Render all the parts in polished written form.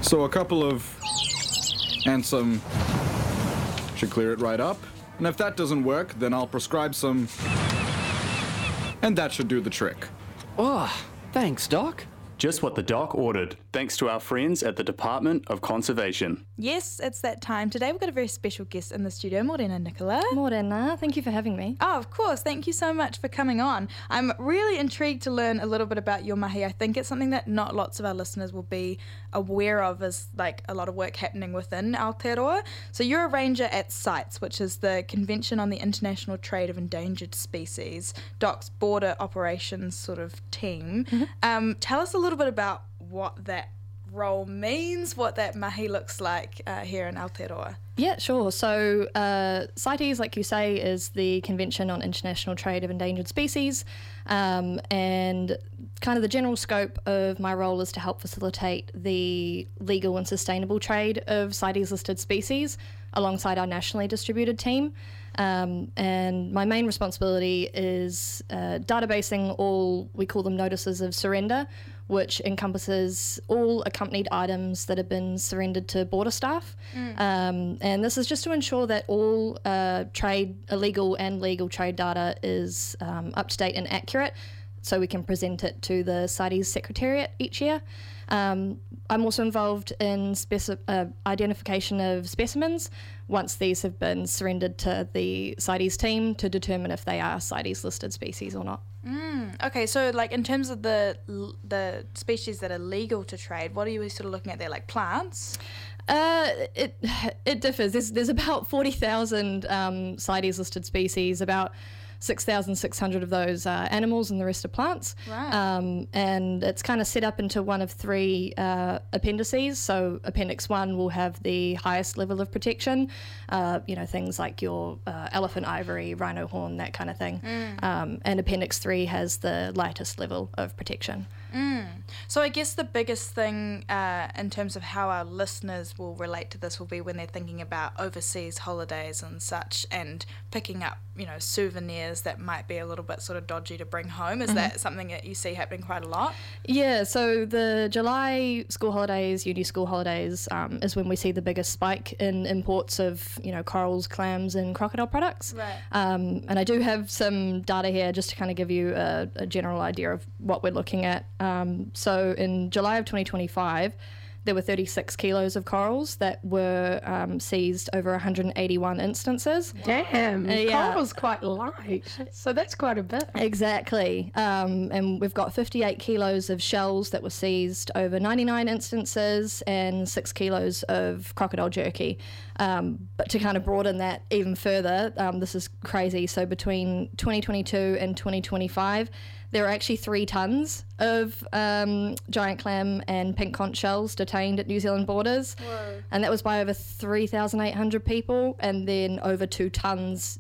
So a couple of and some should clear it right up. And if that doesn't work, then I'll prescribe some, and that should do the trick. Oh, thanks, Doc. Just what the doc ordered, thanks to our friends at the Department of Conservation. Yes, it's that time. Today we've got a very special guest in the studio, Morena Nicola. Morena, thank you for having me. Oh, of course. Thank you so much for coming on. I'm really intrigued to learn a little bit about your mahi. I think it's something that not lots of our listeners will be aware of, as like a lot of work happening within Aotearoa. So you're a ranger at CITES, which is the Convention on the International Trade of Endangered Species, DOC's border operations sort of team. Mm-hmm. Tell us a little bit about what that role means, what that mahi looks like here in Aotearoa. Yeah, sure. So CITES, like you say, is the Convention on International Trade of Endangered Species, and kind of the general scope of my role is to help facilitate the legal and sustainable trade of CITES-listed species alongside our nationally distributed team. And my main responsibility is databasing all, we call them notices of surrender, which encompasses all accompanied items that have been surrendered to border staff. And this is just to ensure that all illegal and legal trade data is up to date and accurate, so we can present it to the CITES Secretariat each year. I'm also involved in identification of specimens once these have been surrendered to the CITES team to determine if they are CITES listed species or not. Okay, so like in terms of the species that are legal to trade, what are you sort of looking at there, like plants? It differs. There's about 40,000 CITES listed species. About 6,600 of those are animals and the rest are plants. Right. And it's kind of set up into one of three appendices. So Appendix 1 will have the highest level of protection, things like your elephant ivory, rhino horn, that kind of thing. And Appendix 3 has the lightest level of protection. So I guess the biggest thing in terms of how our listeners will relate to this will be when they're thinking about overseas holidays and such, and picking up, souvenirs that might be a little bit sort of dodgy to bring home. Is that something that you see happening quite a lot? Yeah, so the July school holidays, uni school holidays, is when we see the biggest spike in imports of, corals, clams and crocodile products. Right. And I do have some data here just to kind of give you a general idea of what we're looking at. So in July of 2025, there were 36 kilos of corals that were seized over 181 instances. Damn, coral's quite light, so that's quite a bit. Exactly. And we've got 58 kilos of shells that were seized over 99 instances and 6 kilos of crocodile jerky. But to kind of broaden that even further, this is crazy. So between 2022 and 2025, there were actually 3 tons of giant clam and pink conch shells detained at New Zealand borders. Whoa. And that was by over 3,800 people, and then over 2 tons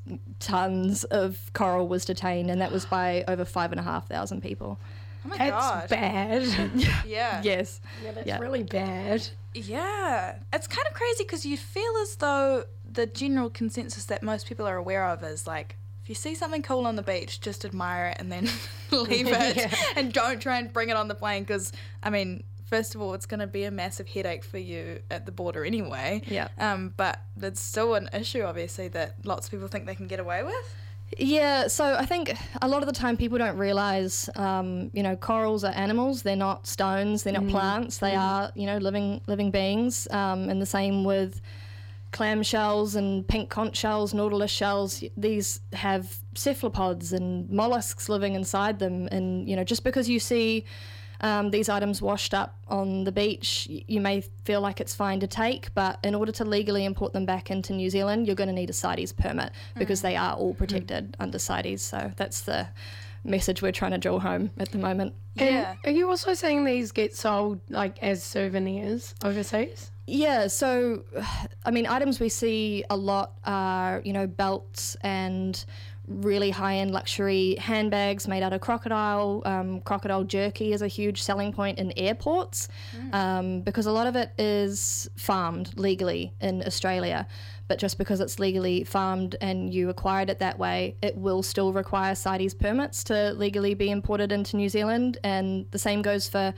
of coral was detained, and that was by over 5,500 people. Oh my That's God. bad. Yeah. Yes. Yeah, that's really bad. Yeah. It's kind of crazy because you feel as though the general consensus that most people are aware of is like, if you see something cool on the beach, just admire it and then leave it and don't try and bring it on the plane because, first of all, it's going to be a massive headache for you at the border anyway. Yeah. But it's still an issue, obviously, that lots of people think they can get away with. Yeah, so I think a lot of the time people don't realise, corals are animals. They're not stones. They're not plants. They are, living beings. And the same with clam shells and pink conch shells, nautilus shells. These have cephalopods and mollusks living inside them. And, just because you see these items washed up on the beach, you may feel like it's fine to take, but in order to legally import them back into New Zealand, you're going to need a CITES permit because they are all protected under CITES. So that's the message we're trying to drill home at the moment. Yeah. And are you also saying these get sold as souvenirs overseas? Yeah, so, items we see a lot are, belts and really high-end luxury handbags made out of crocodile. Crocodile jerky is a huge selling point in airports because a lot of it is farmed legally in Australia. But just because it's legally farmed and you acquired it that way, it will still require CITES permits to legally be imported into New Zealand. And the same goes for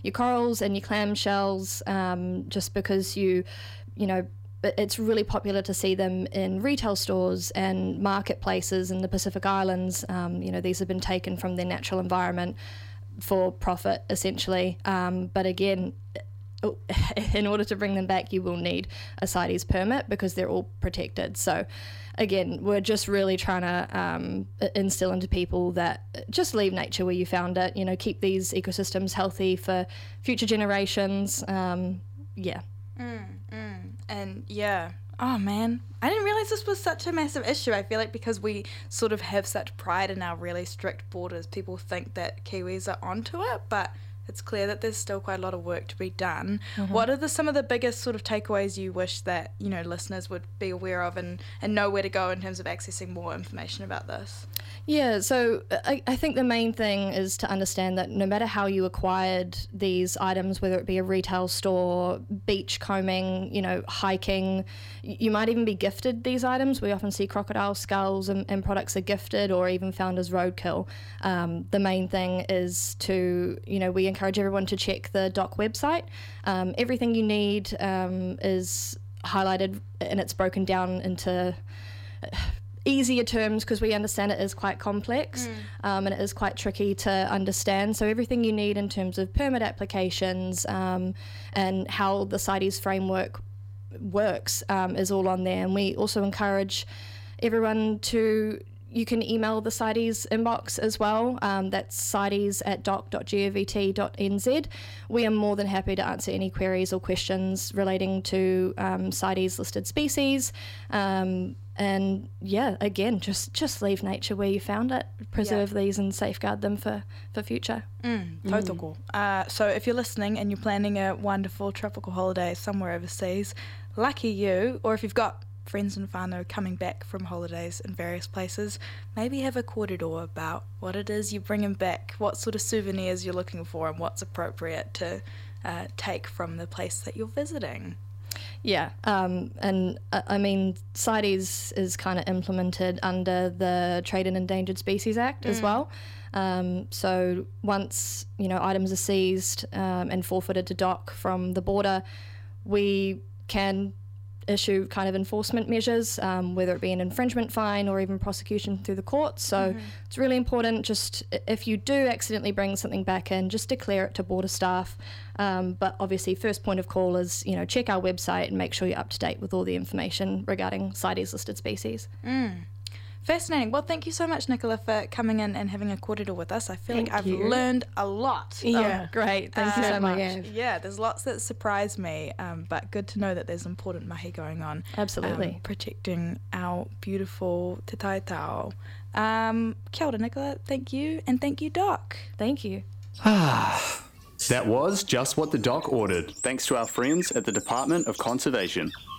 your corals and your clam shells, just because it's really popular to see them in retail stores and marketplaces in the Pacific Islands. These have been taken from their natural environment for profit, essentially. But again, in order to bring them back, you will need a CITES permit because they're all protected. So again, we're just really trying to instill into people that just leave nature where you found it, keep these ecosystems healthy for future generations. And yeah, oh man, I didn't realize this was such a massive issue. I feel like because we sort of have such pride in our really strict borders, people think that Kiwis are onto it, but it's clear that there's still quite a lot of work to be done. What are some of the biggest sort of takeaways you wish that, listeners would be aware of and know where to go in terms of accessing more information about this? Yeah, so I think the main thing is to understand that no matter how you acquired these items, whether it be a retail store, beach combing, hiking, you might even be gifted these items. We often see crocodile skulls and products are gifted or even found as roadkill. The main thing is to, we encourage everyone to check the DOC website. Everything you need is highlighted and it's broken down into easier terms because we understand it is quite complex and it is quite tricky to understand. So everything you need in terms of permit applications and how the CITES framework works is all on there. And we also encourage everyone you can email the CITES inbox as well. That's cites@doc.govt.nz. We are more than happy to answer any queries or questions relating to CITES listed species. And yeah, again, just leave nature where you found it, preserve these and safeguard them for future. Tautoko. So if you're listening and you're planning a wonderful tropical holiday somewhere overseas, lucky you, or if you've got friends and whānau coming back from holidays in various places, maybe have a kōrero about what it is you're bringing back, what sort of souvenirs you're looking for and what's appropriate to take from the place that you're visiting. Yeah, and I mean, CITES is kind of implemented under the Trade in Endangered Species Act as well. So once, items are seized and forfeited to DOC from the border, we can issue kind of enforcement measures, whether it be an infringement fine or even prosecution through the courts. So it's really important, just if you do accidentally bring something back in, just declare it to border staff. But obviously first point of call is, check our website and make sure you're up to date with all the information regarding CITES listed species. Fascinating. Well, thank you so much, Nicola, for coming in and having a kōrero with us. I feel like I've learned a lot. Yeah. Great. Thank you so much. Yeah, there's lots that surprise me, but good to know that there's important mahi going on. Absolutely. Protecting our beautiful te taitao. Kia ora, Nicola. Thank you. And thank you, Doc. Thank you. That was just what the DOC ordered, thanks to our friends at the Department of Conservation.